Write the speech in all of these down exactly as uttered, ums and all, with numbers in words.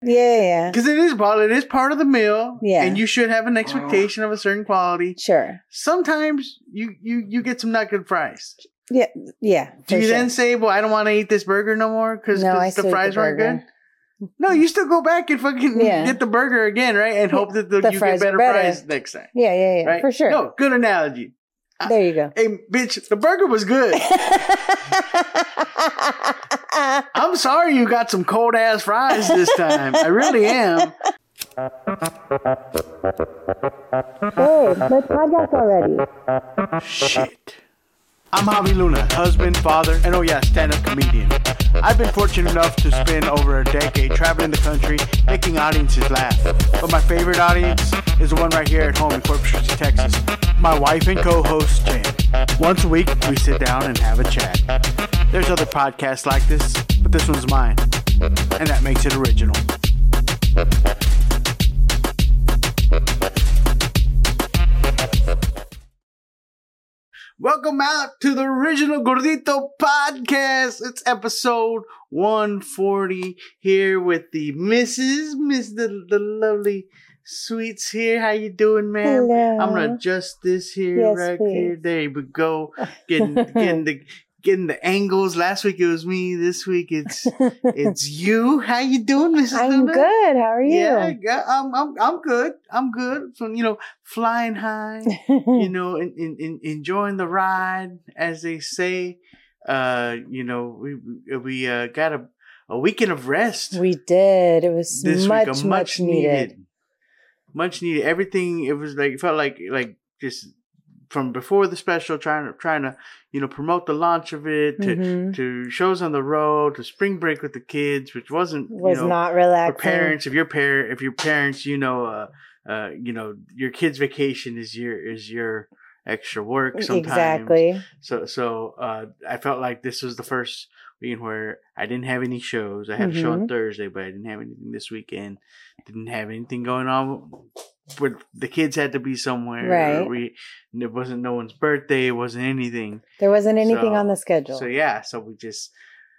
Yeah, yeah. Because it is part, it is part of the meal. Yeah. And you should have an expectation of a certain quality. Sure. Sometimes you you you get some not good fries. Yeah, yeah. Do you sure. then say, well, I don't want to eat this burger no more because no, the fries weren't good? No, you still go back and fucking yeah. get the burger again, right? And hope that the, the you get better, better fries next time. Yeah, yeah, yeah. Right? For sure. No, good analogy. There you go. Hey, bitch, the burger was good. I'm sorry you got some cold ass fries this time. I really am. Hey, let's podcast already. Shit. I'm Javi Luna, husband, father, and oh yeah, stand-up comedian. I've been fortunate enough to spend over a decade traveling the country, making audiences laugh. But my favorite audience is the one right here at home in Corpus Christi, Texas. My wife and co-host, Jen. Once a week, we sit down and have a chat. There's other podcasts like this, but this one's mine. And that makes it original. Welcome out to the original Gordito podcast. It's episode one forty here with the Missus Miss the, the lovely Sweets here. How you doing, ma'am? Hello. I'm gonna adjust this here, yes, right please. here. There we go. Getting getting the getting the angles. Last week it was me. This week it's it's you. How you doing, Missus I'm Luna? good. How are you? Yeah, yeah, I'm I'm I'm good. I'm good. So you know, flying high. You know, in, in, in enjoying the ride, as they say. Uh, you know, we we uh, got a a weekend of rest. We did. It was this much, week, much, much needed. needed. Much needed. Everything. It was like it felt like like just from before the special, trying to trying to you know promote the launch of it to Mm-hmm. to shows on the road to spring break with the kids, which wasn't Was you know, not relaxing. for parents. If your parent, if your parents, you know, uh, uh, you know, your kid's vacation is your is your extra work sometimes. Exactly. So so uh, I felt like this was the first weekend where I didn't have any shows. I had Mm-hmm. a show on Thursday, but I didn't have anything this weekend. Didn't have anything going on. Where the kids had to be somewhere. Right. We it wasn't no one's birthday. It wasn't anything. There wasn't anything So- on the schedule. So yeah, so we just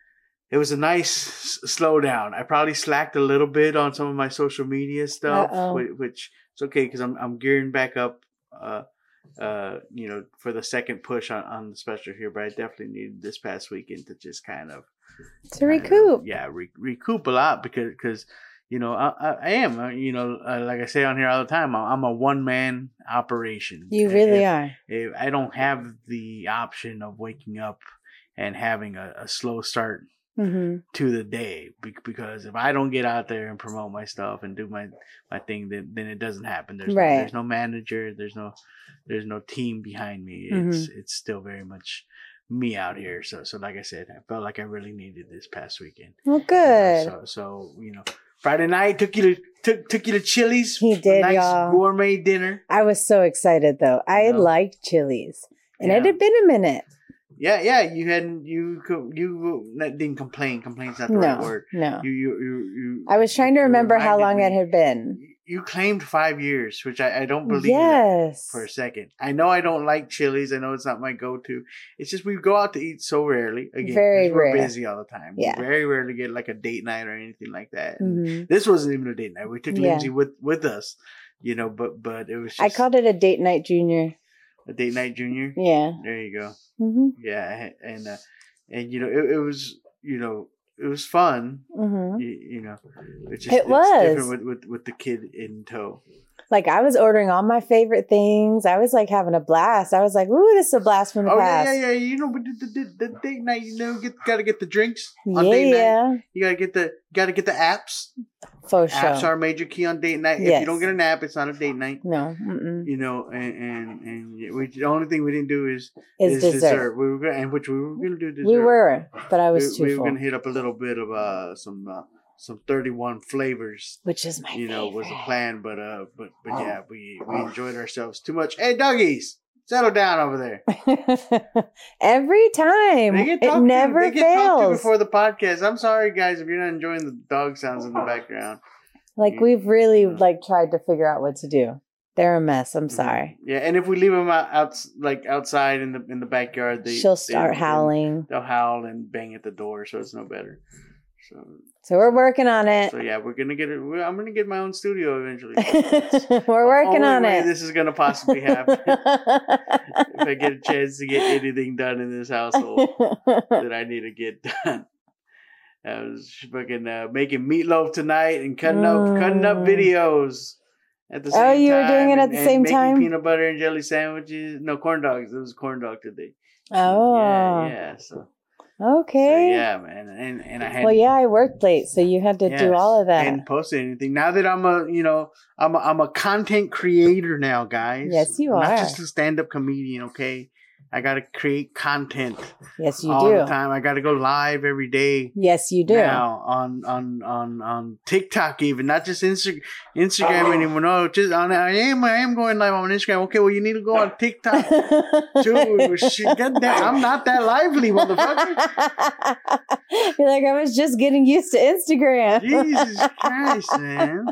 it was a nice s- slow down. I probably slacked a little bit on some of my social media stuff, Uh-oh. which, which it's okay because I'm I'm gearing back up. Uh, uh, you know, for the second push on, on the special here, but I definitely needed this past weekend to just kind of to kind of, recoup. yeah, re- recoup a lot because because you know I I, I am uh, you know uh, like I say on here all the time I'm, I'm a one man operation. You really If- are. if I don't have the option of waking up and having a, a slow start Mm-hmm. to the day be- because if I don't get out there and promote my stuff and do my my thing, then then it doesn't happen. There's Right. no, there's no manager, there's no there's no team behind me. It's it's still very much me out here. So so like I said, I felt like I really needed this past weekend. Well, You know, good. so so you know, Friday night took you to took took you to Chili's. He did, nice y'all. gourmet dinner. I was so excited though. I You know? liked Chili's, and it Yeah. had been a minute. Yeah, yeah. You hadn't you co- you didn't complain. Complain's not the right No, word. no. You you you you. I was trying to you remember how reminded long me- it had been. You claimed five years, which I, I don't believe that Yes. for a second. I know I don't like Chili's. I know it's not my go-to. It's just we go out to eat so rarely. Again, Very 'cause we're rare. busy all the time. Yeah. We very rarely get like a date night or anything like that. And Mhm. this wasn't even a date night. We took Yeah. Lindsay with, with us, you know, but but it was just I called it a date night junior. a date night junior. Yeah. There you go. Mm-hmm. Yeah, and uh, and you know it, it was you know it was fun. Mm-hmm. You, you know, it's just It it's was. different with, with with the kid in tow. Like I was ordering all my favorite things. I was like having a blast. I was like, "Ooh, this is a blast from the Oh past." yeah, yeah, yeah. You know, but the, the, the date night, you know, get gotta get the drinks Yeah, on date night. yeah. You gotta get the gotta get the apps. For Apps sure. are a major key on date night. If Yes. you don't get an app, it's not a date night. No, mm-mm. You know, and and, and we, the only thing we didn't do is It's is dessert. We were gonna, and which we were gonna do dessert. We were, but I was we, too we were full, gonna hit up a little bit of uh some uh, some thirty-one flavors. which is my You know, was the favorite. plan, but uh, but but yeah, we we enjoyed ourselves too much. Hey, doggies, settle down over there. Every time, They get it talked to- never they get talked to fails. before the podcast. I'm sorry, guys, if you're not enjoying the dog sounds in the background. Like we've really like tried to figure out what to do. They're a mess. I'm sorry. Yeah, and if we leave them out, out like outside in the in the backyard, they She'll they- start howling. They'll howl and bang at the door, so it's no better. So So we're working on it. So yeah, we're gonna get it. I'm gonna get my own studio eventually. We're working on way it. This is gonna possibly happen if I get a chance to get anything done in this household that I need to get done. I was fucking uh, making meatloaf tonight and cutting Mm. up cutting up videos at the same time. Oh, you were doing it at and, the and same making time? peanut butter and jelly sandwiches. No, corn dogs. It was corn dog today. Oh. Yeah, yeah. So. Okay. So, yeah, man, and and I had Well, yeah, I worked late, so you had to yes, do all of that. and posted anything. Now that I'm a, you know, I'm a, I'm a content creator now, guys. Yes, you I'm are. not just a stand-up comedian. Okay, I got to create content. Yes, you all do. the time. I got to go live every day. Yes, you do. Now on on on on TikTok, even not just Insta- Instagram anymore. No, just on. I am I am going live on Instagram. Okay, well you need to go on TikTok. Dude, shit, get that. I'm not that lively, motherfucker. You're like, I was just getting used to Instagram. Jesus Christ, man.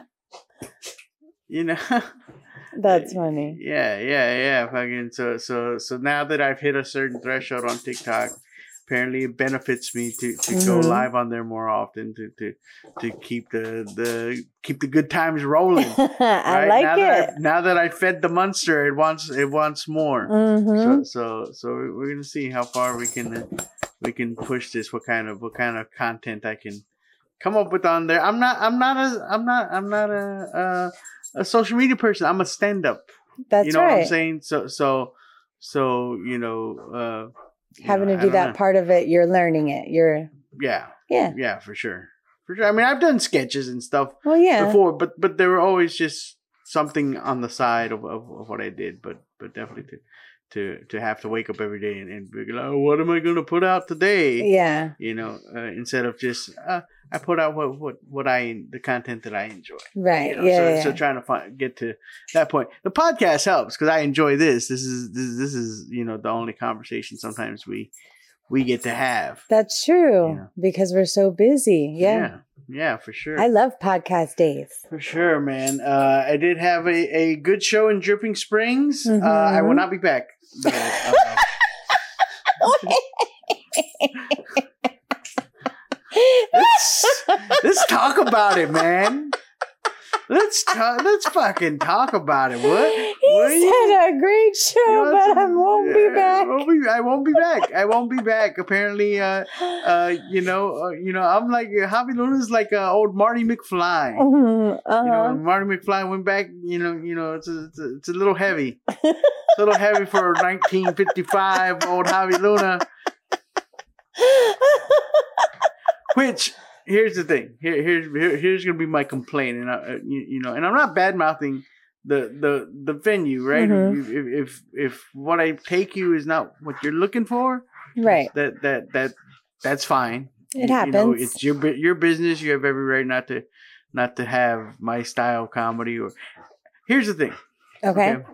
You know. That's funny. Yeah, yeah, yeah. Fucking so so so now that I've hit a certain threshold on TikTok, apparently it benefits me to, to Mhm. go live on there more often to to, to keep the, the keep the good times rolling. I Right? like now it. That I, now that I fed the monster, it wants it wants more. Mm-hmm. So so so we're gonna see how far we can uh, we can push this. What kind of what kind of content I can come up with on there. I'm not I'm not a I'm not I'm not a a, a social media person. I'm a stand up. That's You know right. what I'm saying? So so so you know uh you Having know, to I do don't that know. part of it, you're learning it. You're, Yeah. yeah. Yeah, for sure. For sure. I mean, I've done sketches and stuff Well, yeah. before, but but they were always just something on the side of, of, of what I did. But but definitely to to to have to wake up every day and, and be like, oh, what am I going to put out today? Yeah. You know, uh, instead of just uh, I put out what, what what I the content that I enjoy. Right. You know, yeah, so, yeah. so trying to find, get to that point. The podcast helps because I enjoy this. This is this, this is you know the only conversation sometimes we we get to have. That's true Yeah. because we're so busy. Yeah. yeah, yeah, for sure. I love podcast days. For sure, man. Uh, I did have a, a good show in Dripping Springs. Uh, I will Mhm. not be back. though. Uh, let's, let's talk about it, man. Let's talk. Let's fucking talk about it. What? He what are you- said a great show, you know, but I it's- won't be yeah, back. I won't be, I won't be back. I won't be back. Apparently, uh, uh, you know, uh, you know, I'm like Javi Luna's like uh, old Marty McFly. Mhm, uh-huh. You know, when Marty McFly went back, you know, you know, it's a, it's a, it's a little heavy. It's a little heavy for nineteen fifty-five old Javi Luna. Which here's the thing. Here, here's here, here's gonna be my complaint, and I, uh, you, you know, and I'm not bad mouthing the the the venue, right? Mhm. If, if if what I take you is not what you're looking for, Right. that that that that's fine. It You know, happens. it's your bu- your business. You have every right not to not to have my style of comedy. Or here's the thing. Okay. Okay.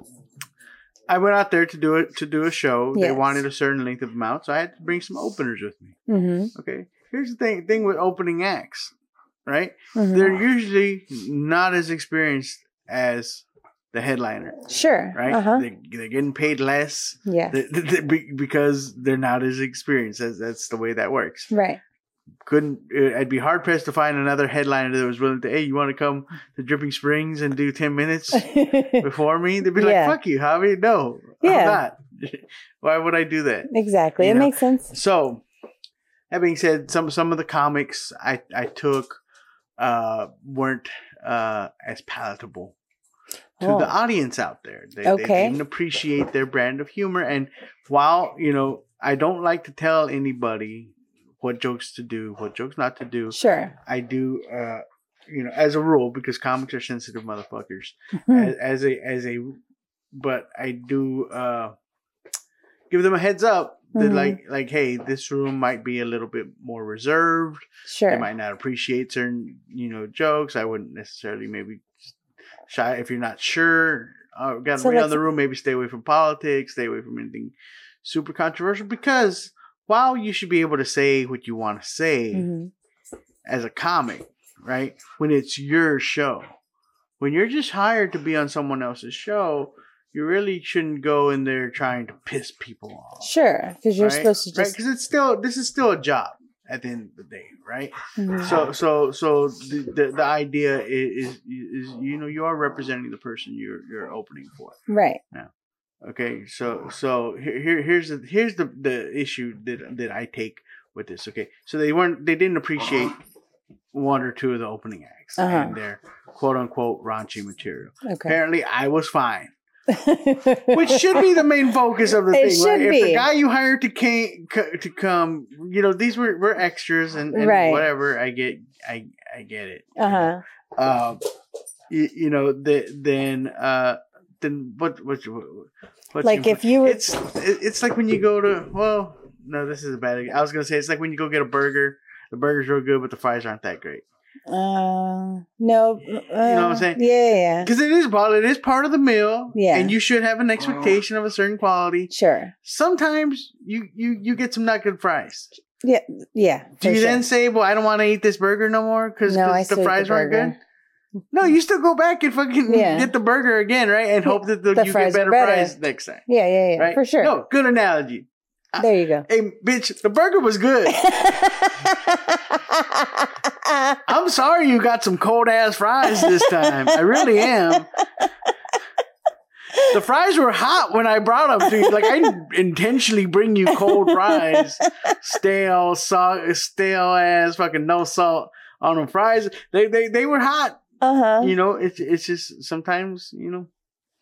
I went out there to do it to do a show. They Yes. wanted a certain length of amount, so I had to bring some openers with me. Mm-hmm. Okay. Here's the thing thing with opening acts, right? Mm-hmm. They're usually not as experienced as the headliner, Sure. right? Uh-huh. They, they're getting paid less Yeah. th- th- th- be- because they're not as experienced. That's, that's the way that works. Right. Couldn't uh, I'd be hard pressed to find another headliner that was willing to, hey, you want to come to Dripping Springs and do ten minutes before me? They'd be like, Yeah. fuck you, Javi. No, Yeah. I'm not. Why would I do that? Exactly. You It know, makes sense. So, that being said, some some of the comics I, I took uh, weren't uh, as palatable to Oh. the audience out there. They, Okay. they didn't appreciate their brand of humor. And while, you know, I don't like to tell anybody what jokes to do, what jokes not to do, Sure. I do, uh, you know, as a rule, because comics are sensitive motherfuckers. Hmm. as, as a as a, but I do uh, give them a heads up that Mhm. like like hey, this room might be a little bit more reserved. Sure. They might not appreciate certain you know jokes. I wouldn't necessarily maybe shy if you're not sure. Uh, got to So read on let's- the room. Maybe stay away from politics. Stay away from anything super controversial because while you should be able to say what you want to say Mhm. as a comic, right? When it's your show. When you're just hired to be on someone else's show, you really shouldn't go in there trying to piss people off. Sure. Because you're right? supposed to Right? just. Because it's still, this is still a job. at the end of the day, right? Mm-hmm. So so so the, the the idea is, is is you know you are representing the person you're you're opening for, right? Now, okay. So so here, here here's the here's the the issue that that I take with this. Okay, so they weren't they didn't appreciate one or two of the opening acts uh-huh. and their quote unquote raunchy material. Okay. Apparently, I was fine. Which should be the main focus of the it thing, should right? Be. If the guy you hired to came to come, you know, these were, were extras and, and right. whatever. I get, I I get it. Uh huh. Um, you, you know, the, then uh, then what what what like if you were, it's it's like when you go to well, no, this is a bad. I was gonna say it's like when you go get a burger. The burger's real good, but the fries aren't that great. Uh, no. Uh, you know what I'm saying? Yeah, yeah. Because it is part, it is part of the meal. Yeah. And you should have an expectation of a certain quality. Sure. Sometimes you you you get some not good fries. Yeah, yeah. Do you sure. then say, "Well, I don't want to eat this burger no more because no, the fries the weren't good"? No, you still go back and fucking yeah. get the burger again, right? And hope that the, the you fries get better, better fries next time. Yeah, yeah, yeah. Right? For sure. No, good analogy. There you go. Hey, bitch, the burger was good. I'm sorry you got some cold ass fries this time. I really am. The fries were hot when I brought them to you. Like, I didn't intentionally bring you cold fries. Stale, salt, stale ass, fucking no salt on them fries. They they, they were hot. Uh-huh. You know, it's it's just sometimes, you know,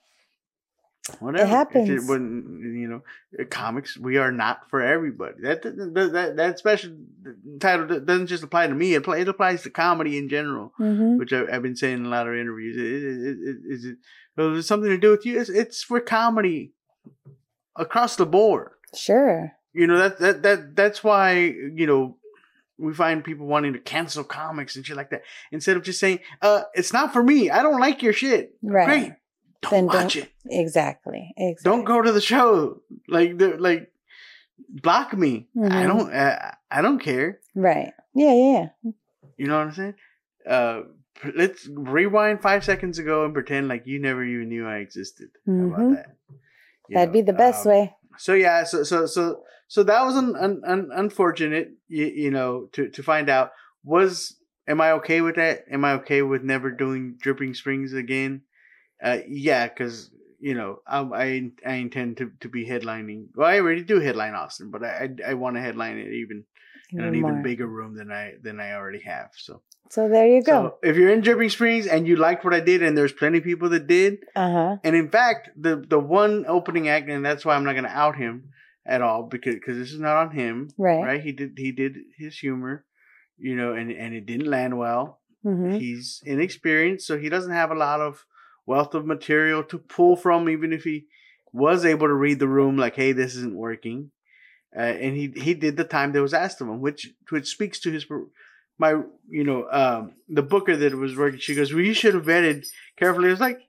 whatever. It happens. It, when, you know, comics, we are not for everybody. That that that, that special title doesn't just apply to me. It, it applies to comedy in general, mm-hmm. which I, I've been saying in a lot of interviews. Is it, it, it, it, it something to do with you? It's, it's for comedy across the board. Sure. You know, that that that that's why, you know, we find people wanting to cancel comics and shit like that. Instead of just saying, uh, it's not for me. I don't like your shit. Right. Great. Don't then watch don't, it. Exactly. Exactly. Don't go to the show. Like, like, block me. Mm-hmm. I don't. Uh, I don't care. Right. Yeah. Yeah. You know what I'm saying? Uh, let's rewind five seconds ago and pretend like you never even knew I existed. Mm-hmm. How about that? You That'd know, be the best um, way. So yeah. So so so so that was un, un, un, unfortunate. You, you know, to to find out was am I okay with that? Am I okay with never doing Dripping Springs again? Uh, yeah, because, you know, I, I I intend to, to be headlining. Well, I already do headline Austin, but I I, I want to headline it even in an more. even bigger room than I than I already have. So so there you go. So if you're in Dripping Springs and you liked what I did, and there's plenty of people that did, uh-huh. and in fact, the the one opening act, and that's why I'm not going to out him at all, because because this is not on him, right? Right? He did he did his humor, you know, and and it didn't land well. Mm-hmm. He's inexperienced, so he doesn't have a lot of wealth of material to pull from, even if he was able to read the room like, hey, this isn't working. Uh, and he he did the time that was asked of him, which which speaks to his, my, you know, um, the booker that was working. She goes, well, you should have vetted carefully. I was like,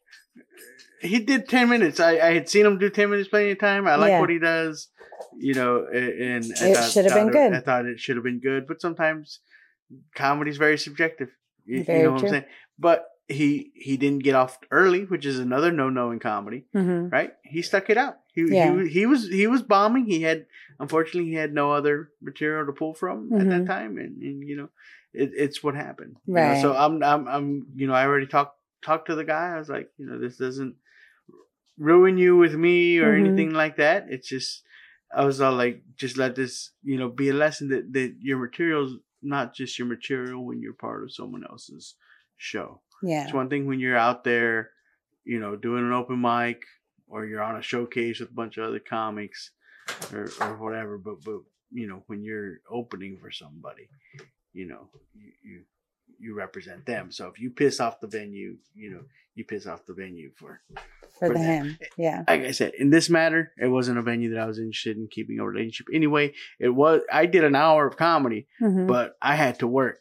he did ten minutes. I, I had seen him do ten minutes plenty of time. I like yeah. what he does, you know, and, and it should have been it, good. I thought it should have been good, but sometimes comedy is very subjective. You, very you know what true. I'm saying? But he he didn't get off early, which is another no-no in comedy, mm-hmm. right? He stuck it out. He, yeah. he he was he was bombing. He had unfortunately he had no other material to pull from mm-hmm. at that time, and, and you know it, it's what happened. Right. You know? So I'm I'm I'm you know I already talked talked to the guy. I was like, you know, this doesn't ruin you with me or mm-hmm. anything like that. It's just I was all like, just let this you know be a lesson that that your material's not just your material when you're part of someone else's show. Yeah. It's one thing when you're out there, you know, doing an open mic or you're on a showcase with a bunch of other comics or, or whatever. But, but, you know, when you're opening for somebody, you know, you, you, you represent them. So if you piss off the venue, you know, you piss off the venue for, for, for the him. Yeah. Like I said, in this matter, it wasn't a venue that I was interested in keeping a relationship. Anyway, it was, I did an hour of comedy, mm-hmm. but I had to work.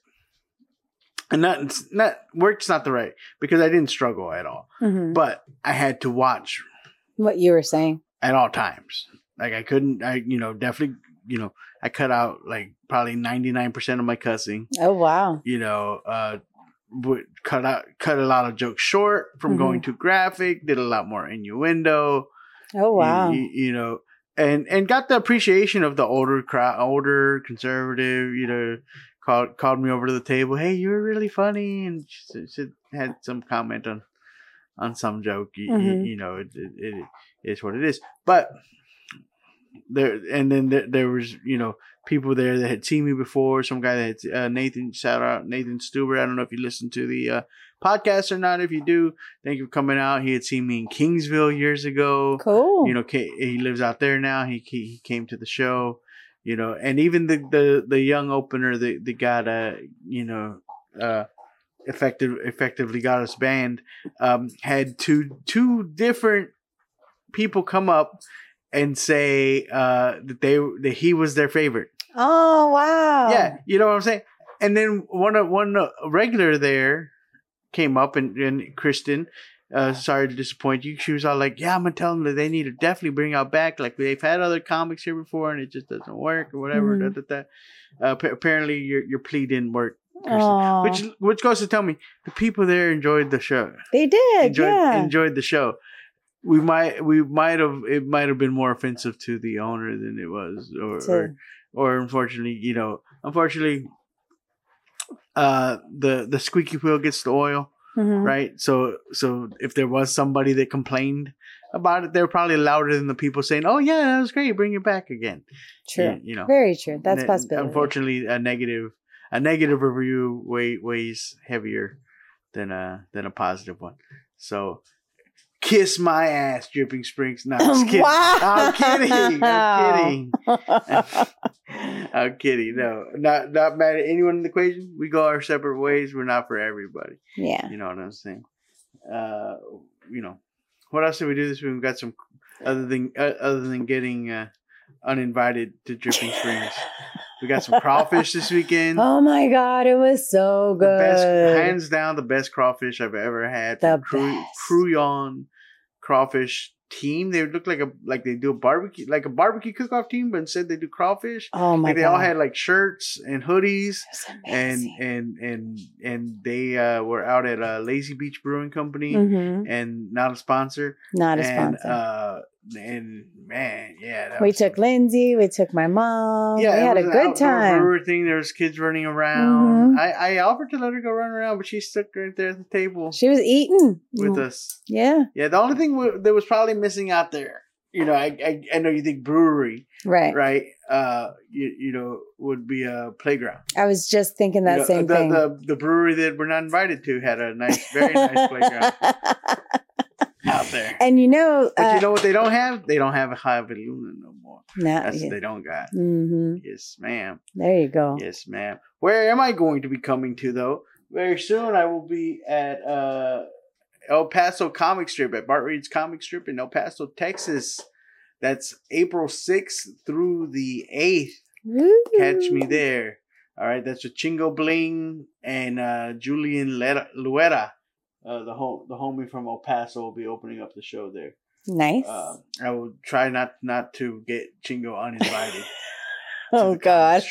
And not, not work's not the right, because I didn't struggle at all. Mm-hmm. But I had to watch what you were saying at all times. Like I couldn't, I you know definitely, you know, I cut out like probably ninety-nine percent of my cussing. Oh wow! You know, uh, would cut out, cut a lot of jokes short from mm-hmm. going too graphic. Did a lot more innuendo. Oh wow! You, you, you know, and and got the appreciation of the older crowd, older conservative. You know, called called me over to the table. Hey, you were really funny, and she, she had some comment on on some joke. You, mm-hmm. you, you know, it, it, it is what it is. But there, and then there, there was, you know, people there that had seen me before. Some guy that had, uh, Nathan, shout out Nathan Stuber. I don't know if you listened to the uh, podcast or not. If you do, thank you for coming out. He had seen me in Kingsville years ago. Cool. You know, he lives out there now. He he came to the show. You know, and even the the, the young opener that, that got uh you know uh effective effectively got us banned. Um, had two two different people come up and say uh, that they that he was their favorite. Oh wow! Yeah, you know what I'm saying. And then one one regular there came up and, and Kristen, uh, sorry to disappoint you. She was all like, "Yeah, I'm gonna tell them that they need to definitely bring out back. Like they've had other comics here before, and it just doesn't work or whatever." Mm-hmm. Da, da, da. Uh, p- apparently, your your plea didn't work. Which which goes to tell me the people there enjoyed the show. They did, enjoyed, yeah. Enjoyed the show. We might we might have it might have been more offensive to the owner than it was, or or, or unfortunately, you know, unfortunately, uh, the the squeaky wheel gets the oil, mm-hmm. right? So so if there was somebody that complained about it, they were probably louder than the people saying, "Oh yeah, that was great, bring it back again." True, yeah, you know, very true. That's possible. Unfortunately, a negative. A negative review weigh, weighs heavier than a than a positive one. So, kiss my ass, Dripping Springs. No, I'm just kidding. Wow. I'm kidding. I'm kidding. I'm kidding. No, not not mad at anyone in the equation. We go our separate ways. We're not for everybody. Yeah, you know what I'm saying. Uh, you know, what else did we do this week? We got some other than uh, other than getting uh, uninvited to Dripping Springs. We got some crawfish this weekend. Oh my god, it was so good! The best, hands down, the best crawfish I've ever had. The Cru- best. Crouillon crawfish team. They look like a like they do a barbecue like a barbecue cook-off team, but instead they do crawfish. Oh my like they god! all had like shirts and hoodies, and and and and they uh, were out at uh, Lazy Beach Brewing Company, mm-hmm. and not a sponsor. Not a and, sponsor. Uh, and man, yeah, that we was took Lindsay. We took my mom. Yeah, we had a good time. Brewer thing. There was kids running around. Mm-hmm. I, I offered to let her go run around, but she stuck right there at the table. She was eating with us. Yeah, yeah. The only thing w- that was probably missing out there, you know, I, I I know you think brewery, right? Right. Uh, you you know would be a playground. I was just thinking that you know, same the, thing. The the brewery that we're not invited to had a nice, very nice playground. Out there. And you know, but uh, you know what they don't have? They don't have a Javi Luna no more. No, That's yeah. what they don't got. Mm-hmm. Yes, ma'am. There you go. Yes, ma'am. Where am I going to be coming to, though? Very soon I will be at uh, El Paso Comic Strip, at Bart Reed's Comic Strip in El Paso, Texas. That's April sixth through the eighth. Woo. Catch me there. All right, that's with Chingo Bling and uh, Julian Luera. Uh, the home, the homie from El Paso will be opening up the show there. Nice. Uh, I will try not not to get Chingo uninvited. Oh God!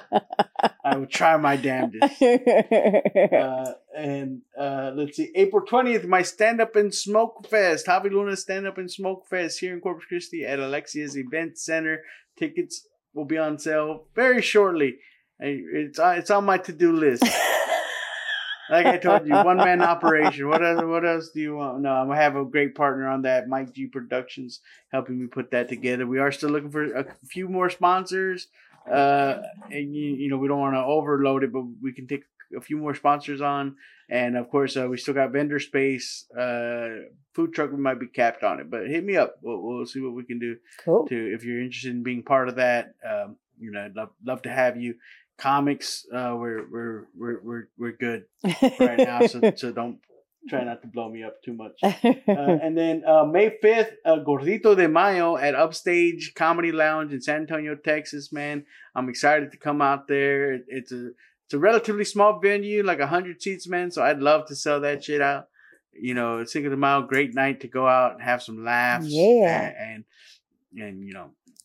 I will try my damnedest. uh, and uh, let's see, April twentieth, my stand up and smoke fest, Javi Luna stand up and smoke fest here in Corpus Christi at Alexia's Event Center. Tickets will be on sale very shortly. It's it's on my to do list. Like I told you, one man operation. What else? What else do you want? No, I'm gonna have a great partner on that, Mike G Productions, helping me put that together. We are still looking for a few more sponsors. Uh, and you, you know, we don't want to overload it, but we can take a few more sponsors on. And of course, uh, we still got vendor space. Uh, food truck, we might be capped on it, but hit me up. We'll, we'll see what we can do. Cool. To if you're interested in being part of that, um, you know, I'd love love to have you. Comics, uh, we're we're we're we're we're good right now, so so don't try not to blow me up too much. Uh, and then uh, May fifth, uh, Gordito de Mayo at Upstage Comedy Lounge in San Antonio, Texas. Man, I'm excited to come out there. It, it's a it's a relatively small venue, like a hundred seats, man. So I'd love to sell that shit out. You know, Cinco de Mayo, great night to go out and have some laughs. Yeah, and and, and you know.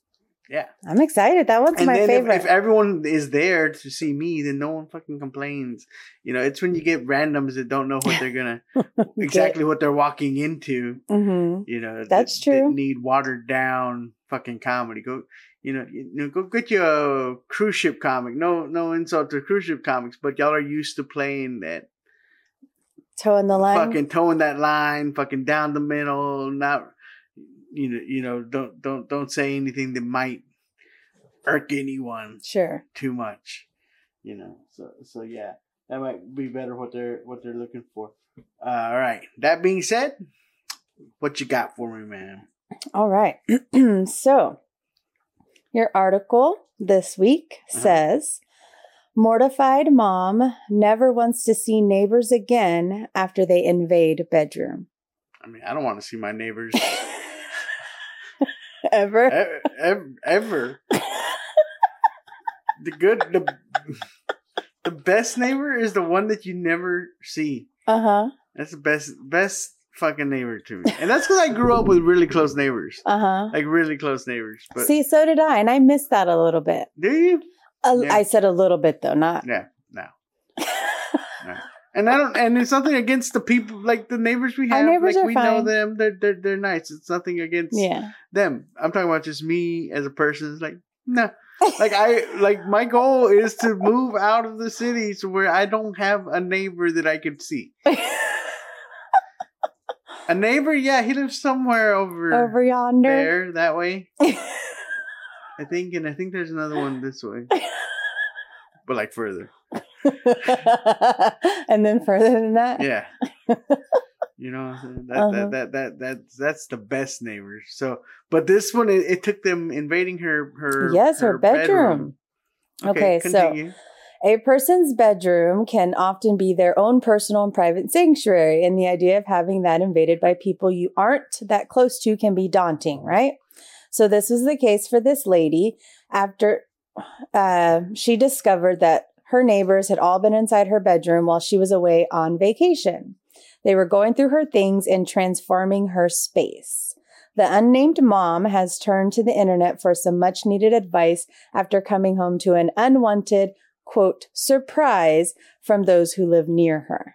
Yeah. I'm excited. That one's and my then favorite. If, if everyone is there to see me, then no one fucking complains. You know, it's when you get randoms that don't know what they're gonna exactly what they're walking into. Mm-hmm. You know, that's that, true. That need watered down fucking comedy. Go, you know, you know, go get you a cruise ship comic. No, no insult to cruise ship comics, but y'all are used to playing that. Towing the line, fucking towing that line, fucking down the middle. Not, you know, you know, don't don't don't say anything that might irk anyone. Sure. Too much, you know. So so yeah, that might be better what they're what they're looking for. Uh, all right. That being said, what you got for me, man? All right. So your article this week uh-huh. says. Mortified mom never wants to see neighbors again after they invade bedroom. I mean, I don't want to see my neighbors. ever? E- ever. Ever. The good, the, the best neighbor is the one that you never see. Uh-huh. That's the best, best fucking neighbor to me. And that's because I grew up with really close neighbors. Uh-huh. Like really close neighbors. But see, so did I, and I missed that a little bit. Do you? Uh, yeah. I said a little bit though, not. Yeah, no. no. And I don't. And it's nothing against the people, like the neighbors we have. Our neighbors like are we fine. know them. They're they're they're nice. It's nothing against yeah. them. I'm talking about just me as a person. It's like no. Like I like my goal is to move out of the city to where I don't have a neighbor that I could see. A neighbor, yeah, he lives somewhere over over yonder, there that way. I think, and I think there's another one this way, but like further. And then further than that, yeah. You know, that, uh-huh. that that that that's that's the best neighbors. So, but this one, it, it took them invading her her yes her, her bedroom. bedroom. Okay, okay so a person's bedroom can often be their own personal and private sanctuary, and the idea of having that invaded by people you aren't that close to can be daunting, right? So this was the case for this lady after uh, she discovered that her neighbors had all been inside her bedroom while she was away on vacation. They were going through her things and transforming her space. The unnamed mom has turned to the internet for some much needed advice after coming home to an unwanted, quote, surprise from those who live near her.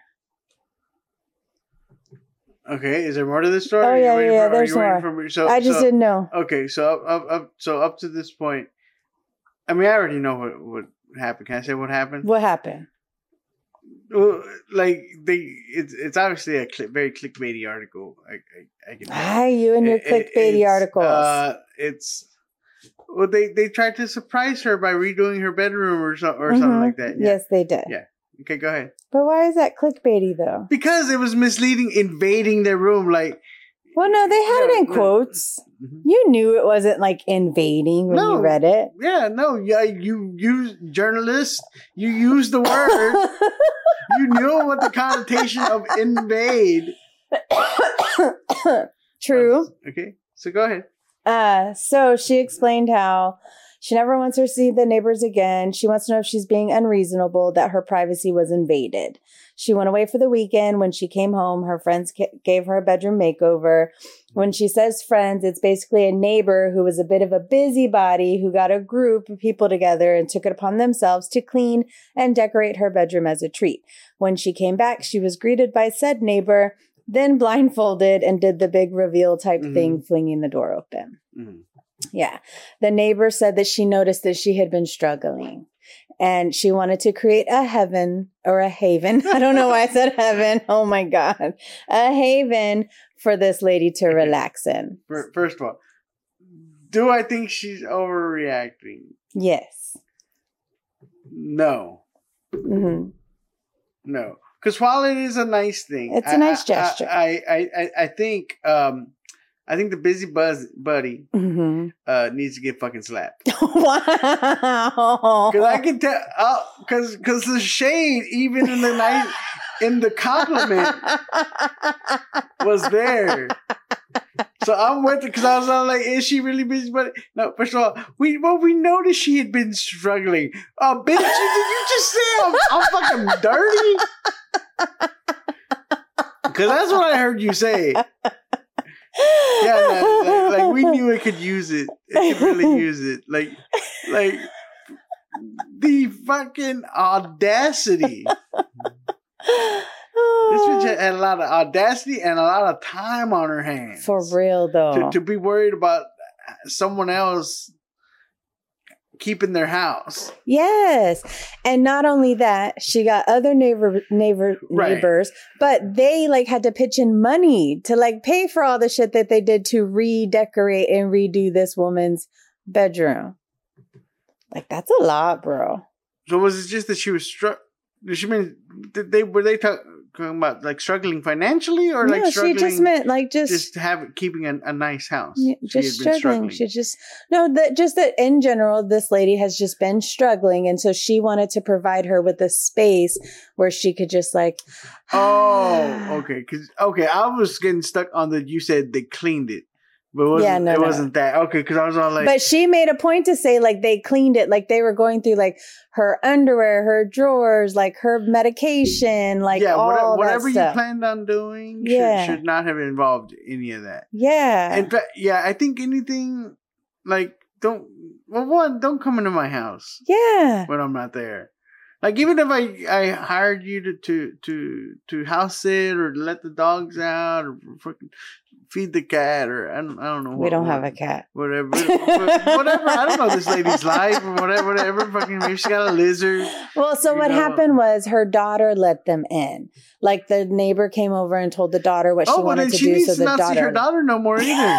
Okay, is there more to this story? Oh yeah, yeah, for, there's more. For, so, I just so, didn't know. Okay, so up, up, up, so up to this point, I mean, I already know what what happened. Can I say what happened? What happened? Well, like they, it's it's obviously a click, very clickbaity article. I I, I can. Ah, you and your it, clickbaity it, articles. Uh, it's well, they they tried to surprise her by redoing her bedroom or so, or mm-hmm. something like that. Yeah. Yes, they did. Yeah. Okay, go ahead. But why is that clickbaity though? Because it was misleading, invading their room. Like, well, no, they had it in quotes. Mm-hmm. You knew it wasn't like invading when no, you read it. Yeah, no, yeah, you use journalist. You use the word. You knew what the connotation of invade. True. Okay, so go ahead. Uh, so she explained how she never wants her to see the neighbors again. She wants to know if she's being unreasonable, that her privacy was invaded. She went away for the weekend. When she came home, her friends ca- gave her a bedroom makeover. When she says friends, it's basically a neighbor who was a bit of a busybody who got a group of people together and took it upon themselves to clean and decorate her bedroom as a treat. When she came back, she was greeted by said neighbor, then blindfolded and did the big reveal type mm-hmm. thing, flinging the door open. Mm-hmm. Yeah. The neighbor said that she noticed that she had been struggling and she wanted to create a heaven or a haven. I don't know why I said heaven. Oh my God. A haven for this lady to relax in. First of all, do I think she's overreacting? Yes. No. Mm-hmm. No. Because while it is a nice thing. It's a nice I, gesture. I, I, I, I think... Um, I think the busy buzz buddy mm-hmm. uh, needs to get fucking slapped. Wow! Because I can tell, because uh, because the shade, even in the night, in the compliment, was there. So I'm with it because I was like, "Is she really busy buddy?" No, first of all, we well we noticed she had been struggling. Oh, bitch! Did you just say I'm, I'm fucking dirty? Because that's what I heard you say. Yeah, no, like we knew it could use it. It could really use it. Like, like the fucking audacity. This bitch had a lot of audacity and a lot of time on her hands. For real, though. To, to be worried about someone else keeping their house. Yes. And not only that, she got other neighbor neighbor Right. neighbors, but they like had to pitch in money to like pay for all the shit that they did to redecorate and redo this woman's bedroom. Like, that's a lot, bro. So was it just that she was struck? Did she mean did they were they talking about like struggling financially or like No, struggling? she just meant like just just have keeping a, a nice house. Yeah, She just had been struggling. She just no, that just that in general, this lady has just been struggling, and so she wanted to provide her with a space where she could just like. Oh, okay. Because okay, I was getting stuck on the. You said they cleaned it, but it wasn't, Yeah, no, it no. wasn't that okay. Because I was all like, But she made a point to say like they cleaned it, like they were going through like her underwear, her drawers, like her medication, like yeah, all whatever, that whatever you stuff. planned on doing Yeah. should, should not have involved any of that. Yeah, In fact, yeah, I think anything like don't well one don't come into my house yeah, when I'm not there. Like even if I, I hired you to, to to to house sit or let the dogs out or fucking feed the cat or I don't I don't know. we what, don't what, have a cat. whatever whatever. I don't know this lady's life or whatever whatever. Fucking maybe she got a lizard. Well, so You what know. happened was her daughter let them in. Like the neighbor came over and told the daughter what she Oh, well wanted then to she do. needs So to the not see her daughter, daughter no more either.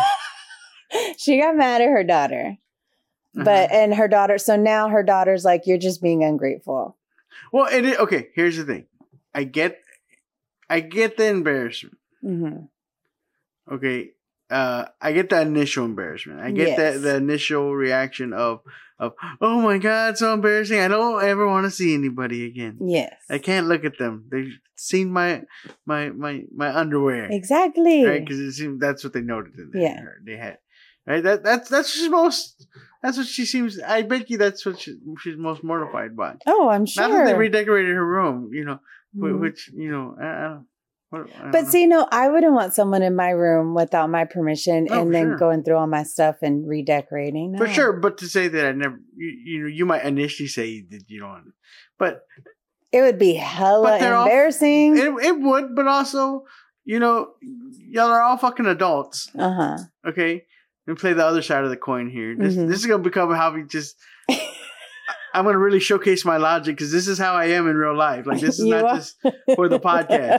she got mad at her daughter. But Uh-huh. and her daughter, so now her daughter's like, you're just being ungrateful. Well, it is, okay. Here's the thing. I get, I get the embarrassment. Mm-hmm. Okay, uh, I get the initial embarrassment. I get Yes. that the initial reaction of of oh my god, so embarrassing. I don't ever want to see anybody again. Yes. I can't look at them. They've seen my my my my underwear, Exactly. right? Because it seemed that's what they noted in there. Yeah. They had right. That that's that's just most. That's what she seems. I bet you that's what she, she's most mortified by. Oh, I'm sure. Not that they redecorated her room, you know, wh- Mhm. which you know, I, I don't. What, I don't But know. see, no, I wouldn't want someone in my room without my permission Oh, and then sure. going through all my stuff and redecorating. No. For sure, but to say that I never, you, you know, you might initially say that you don't, but It would be hella But they're all- embarrassing. it it would, but also, you know, y'all are all fucking adults, Uh huh. okay? And play the other side of the coin here. This Mhm. this is gonna become how we just. I'm gonna really showcase my logic because this is how I am in real life. Like this is You not are. just for the podcast.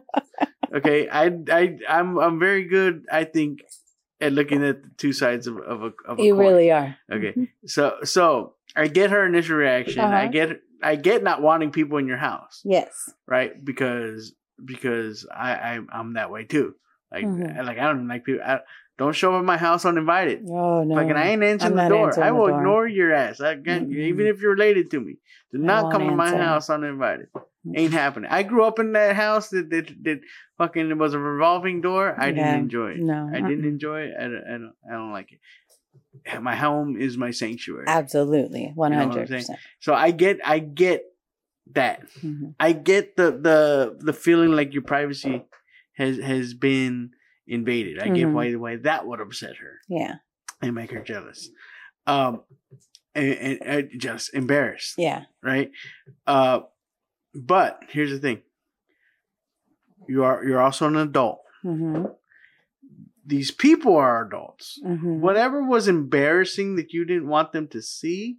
Okay, I I I'm I'm very good. I think at looking at the two sides of of a of a You coin. really are. Okay, so so I get her initial reaction. I Uh-huh. get I get not wanting people in your house, Yes. right? Because because I, I I'm that way too. Like Mhm. like I don't like people. I, don't show up at my house uninvited. Oh no. Like, and I ain't answering I'm the not door. answering I the will door. ignore your ass. I can, Mm-mm. even if you're related to me. Do I not won't come to my answer. house uninvited. Ain't happening. I grew up in that house that that, that fucking was a revolving door. I Yeah. didn't enjoy it. No. I didn't Mm-mm. enjoy it. I don't, I don't, I don't like it. My home is my sanctuary. Absolutely. One You know what I'm hundred saying? percent. So I get, I get that. Mhm. I get the the the feeling like your privacy has has been invaded. I get Mhm. why why that would upset her Yeah. and make her jealous, um, and, and, and just embarrassed, Yeah. right? Uh, but here's the thing: you are you're also an adult. Mm-hmm. These people are adults. Mm-hmm. Whatever was embarrassing that you didn't want them to see,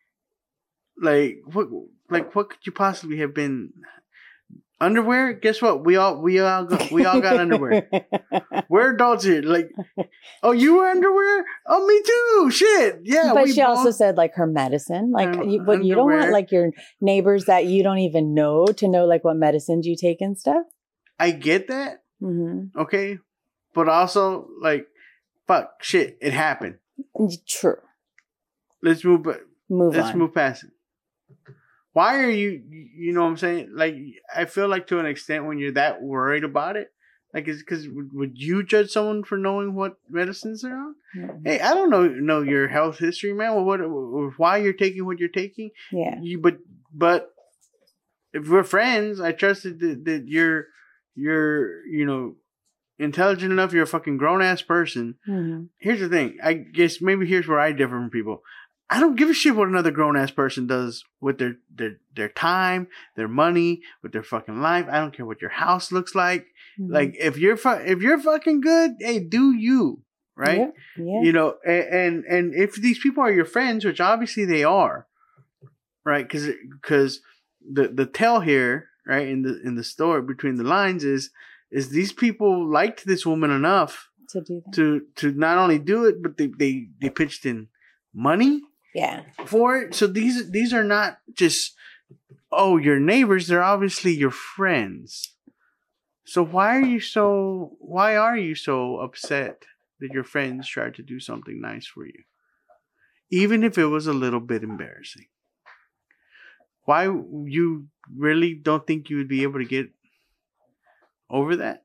like what, like what could you possibly have been? Underwear? Guess what? We all we all got, we all got underwear. We're adults here. Like, oh, you wear underwear? Oh, me too. Shit, yeah. But we she also both- said like her medicine. Like Um, you, but you don't want underwear. like your neighbors that you don't even know to know like what medicines you take and stuff. I get that, Mm-hmm. okay, but also like, fuck, shit, it happened. True. Let's move. ba- Move Let's on. move past it. Why are you? You know what I'm saying? Like, I feel like to an extent when you're that worried about it, like, it's because would, would you judge someone for knowing what medicines they're on? Mhm. Hey, I don't know know your health history, man. Well, what, or why you're taking what you're taking? Yeah. You, but but if we're friends, I trusted that, that you're you're you know intelligent enough, you're a fucking grown ass person. Mm-hmm. Here's the thing. I guess maybe here's where I differ from people. I don't give a shit what another grown ass person does with their, their, their time, their money, with their fucking life. I don't care what your house looks like. Mm-hmm. Like if you're fu- if you're fucking good, hey, do you, right? Yeah. Yeah. You know, and, and and if these people are your friends, which obviously they are, right? Because because the the tell here, right, in the in the story between the lines is is these people liked this woman enough to do that. to to not only do it, but they they, they pitched in money. Yeah. For it. So these these are not just, oh, your neighbors. They're obviously your friends. So why are you so why are you so upset that your friends tried to do something nice for you? Even if it was a little bit embarrassing. Why you really don't think you would be able to get over that?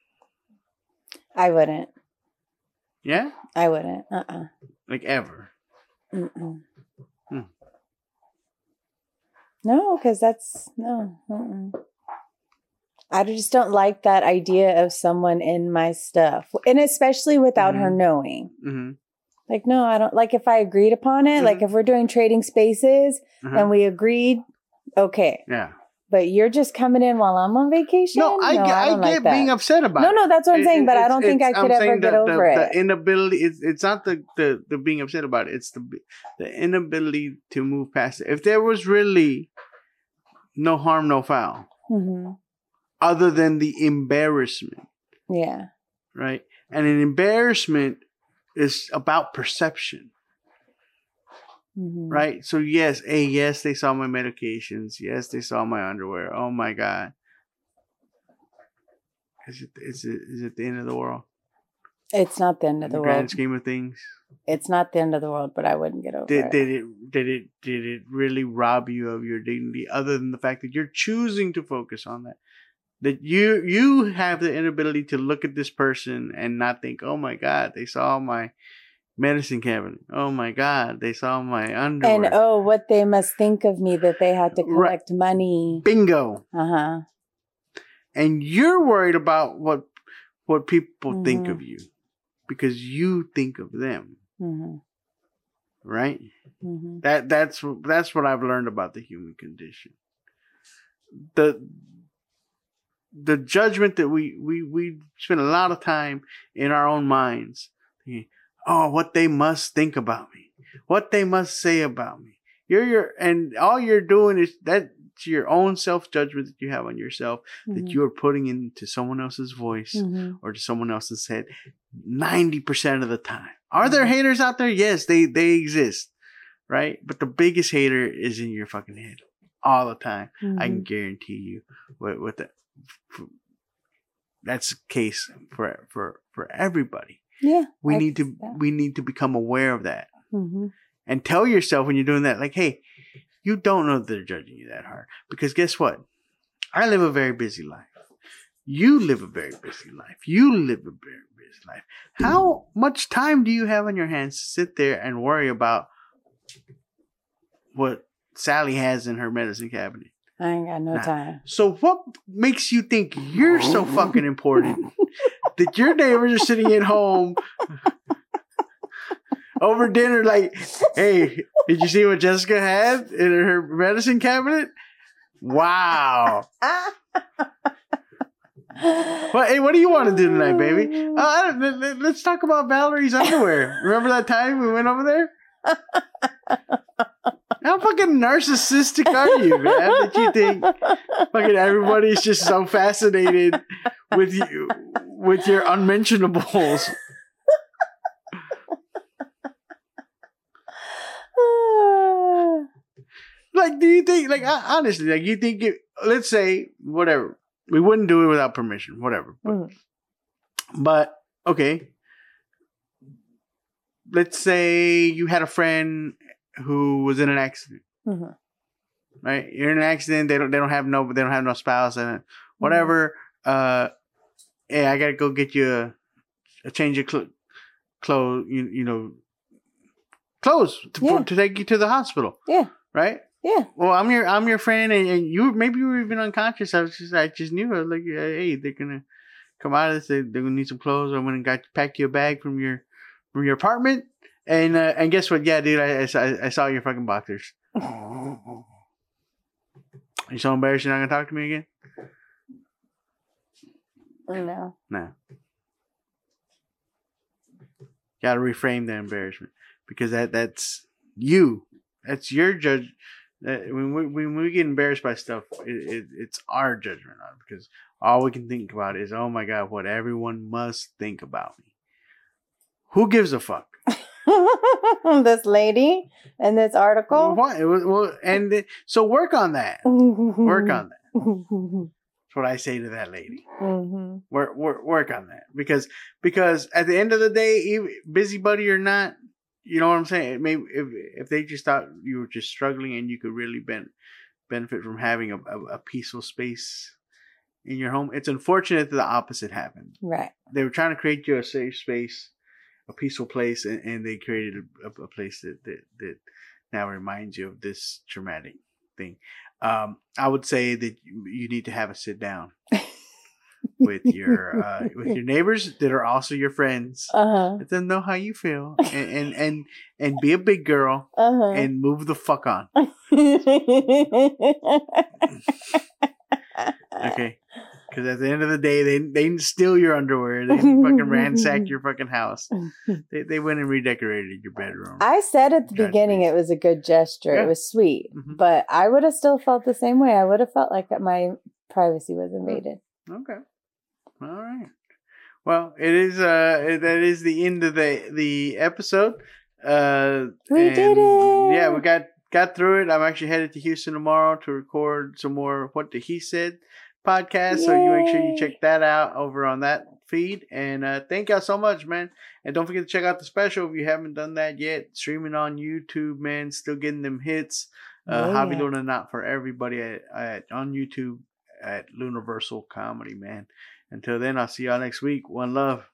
I wouldn't. Yeah? I wouldn't. Uh-uh. Like ever. Mm-mm. Hmm. No, because that's no. Mm-mm. I just don't like that idea of someone in my stuff, and especially without mm-hmm. her knowing. Mm-hmm. Like, no, I don't. Like, if I agreed upon it, mm-hmm. like if we're doing trading spaces uh-huh. and we agreed, okay, yeah. But you're just coming in while I'm on vacation? No, I, no, get, I, I get like being upset about no, it. No, no, that's what I'm it, saying, it, but I don't think I could ever get the, over the, it. The inability, it's, it's not the, the, the being upset about it. It's the the inability to move past it. If there was really no harm, no foul, mm-hmm. other than the embarrassment. Yeah. Right? And an embarrassment is about perception. Mm-hmm. Right? So yes, hey, yes, they saw my medications. Yes, they saw my underwear. Oh my God. Is it is it is it the end of the world? It's not the end of In the, the world. Grand scheme of things. It's not the end of the world, but I wouldn't get over did, it. Did it did it did it really rob you of your dignity, other than the fact that you're choosing to focus on that? That you you have the inability to look at this person and not think, oh my God, they saw my medicine cabinet. Oh my God, they saw my underwear. And oh, what they must think of me that they had to collect right. money. Bingo. Uh-huh. And you're worried about what what people mm-hmm. think of you because you think of them. Mm-hmm. Right? Mm-hmm. That that's that's what I've learned about the human condition. The the judgment that we we we spend a lot of time in our own minds thinking, oh, what they must think about me, what they must say about me. You're your, and all you're doing is that's your own self-judgment that you have on yourself mm-hmm. that you're putting into someone else's voice mm-hmm. or to someone else's head ninety percent of the time. Are there haters out there? Yes, they, they exist, right? But the biggest hater is in your fucking head all the time. Mm-hmm. I can guarantee you with, with the, for, that's the case for, for, for everybody. Yeah, we I need to that. we need to become aware of that mm-hmm. and tell yourself when you're doing that, like, hey, you don't know that they're judging you that hard because guess what? I live a very busy life. You live a very busy life. You live a very busy life. How much time do you have on your hands to sit there and worry about what Sally has in her medicine cabinet? I ain't got no nah. time. So what makes you think you're so fucking important that your neighbors are sitting at home over dinner like, hey, did you see what Jessica had in her medicine cabinet? Wow. Well, hey, what do you want to do tonight, baby? Uh, I don't, let's talk about Valerie's underwear. Remember that time we went over there? How fucking narcissistic are you, man? That you think fucking everybody's just so fascinated with you, with your unmentionables. Like, do you think, like, honestly, like, you think, it, let's say, whatever, we wouldn't do it without permission, whatever. But, mm. but okay, let's say you had a friend who was in an accident, mm-hmm. right? You're in an accident. They don't. They don't have no. They don't have no spouse and whatever. Mm-hmm. Uh, hey, I gotta go get you a, a change of cl- clothes. You you know, clothes to, yeah. for, to take you to the hospital. Yeah. Right. Yeah. Well, I'm your I'm your friend, and, and you maybe you were even unconscious. I was just I just knew. I was like, hey, they're gonna come out of this. They, they're gonna need some clothes. I'm gonna got pack you a bag from your from your apartment. And uh, and guess what? Yeah, dude, I, I, saw, I saw your fucking boxers. You so embarrassed you're not gonna talk to me again? No. No. Gotta reframe the embarrassment because that that's you. That's your judge. That when we when we get embarrassed by stuff, it, it, it's our judgment on it because all we can think about is, oh my god, what everyone must think about me. Who gives a fuck? This lady in this article. What? Well, and the, so work on that. Work on that. That's what I say to that lady. Mm-hmm. Work, work, work on that because because at the end of the day, even busybody or not, you know what I'm saying. Maybe if if they just thought you were just struggling and you could really ben, benefit from having a, a, a peaceful space in your home, it's unfortunate that the opposite happened. Right. They were trying to create you a safe space, a peaceful place, and, and they created a, a place that, that that now reminds you of this traumatic thing. Um, I would say that you, you need to have a sit down with your uh, with your neighbors that are also your friends. Uh-huh. Let them know how you feel, and and and, and be a big girl, uh-huh. and move the fuck on. Okay. Because at the end of the day, they they didn't steal your underwear. They didn't fucking ransack your fucking house. They they went and redecorated your bedroom. I said at the beginning it was a good gesture. Yeah. It was sweet. Mm-hmm. But I would have still felt the same way. I would have felt like my privacy was invaded. Okay. All right. Well, it is. Uh, that is the end of the the episode. Uh, we and did it. Yeah, we got got through it. I'm actually headed to Houston tomorrow to record some more What the He Said podcast. Yay. So you make sure you check that out over on that feed. And uh, thank y'all so much, man. And don't forget to check out the special if you haven't done that yet. Streaming on YouTube, man. Still getting them hits. Uh, yeah. Javi Luna, not for everybody at, at on YouTube at Luniversal Comedy, man. Until then, I'll see y'all next week. One love.